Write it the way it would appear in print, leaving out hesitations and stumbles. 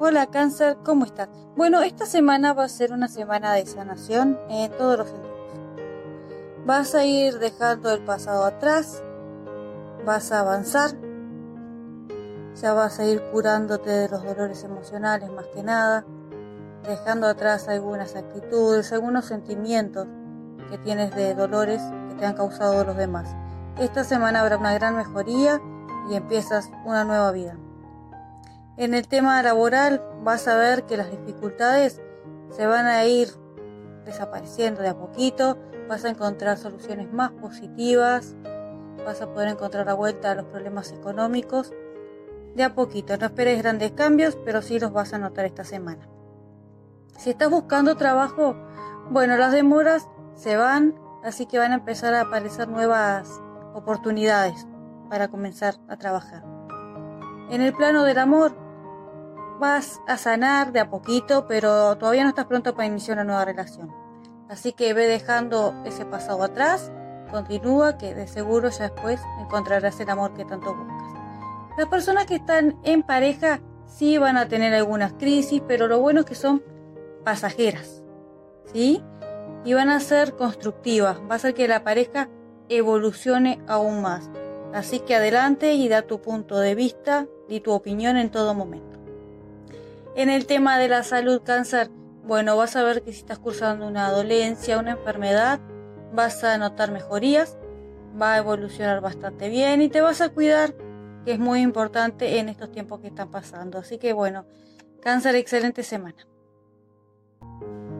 Hola Cáncer, ¿cómo estás? Bueno, esta semana va a ser una semana de sanación en todos los sentidos. Vas a ir dejando el pasado atrás, vas a avanzar, ya vas a ir curándote de los dolores emocionales más que nada, dejando atrás algunas actitudes, algunos sentimientos que tienes de dolores que te han causado los demás. Esta semana habrá una gran mejoría y empiezas una nueva vida. En el tema laboral vas a ver que las dificultades se van a ir desapareciendo de a poquito, vas a encontrar soluciones más positivas, vas a poder encontrar la vuelta a los problemas económicos de a poquito. No esperes grandes cambios, pero sí los vas a notar esta semana. Si estás buscando trabajo, bueno, las demoras se van, así que van a empezar a aparecer nuevas oportunidades para comenzar a trabajar. En el plano del amor, vas a sanar de a poquito, pero todavía no estás pronto para iniciar una nueva relación. Así que ve dejando ese pasado atrás, continúa, que de seguro ya después encontrarás el amor que tanto buscas. Las personas que están en pareja sí van a tener algunas crisis, pero lo bueno es que son pasajeras, ¿sí? Y van a ser constructivas, va a hacer que la pareja evolucione aún más. Así que adelante y da tu punto de vista y tu opinión en todo momento. En el tema de la salud, Cáncer, bueno, vas a ver que si estás cursando una dolencia, una enfermedad, vas a notar mejorías, va a evolucionar bastante bien y te vas a cuidar, que es muy importante en estos tiempos que están pasando. Así que bueno, Cáncer, excelente semana.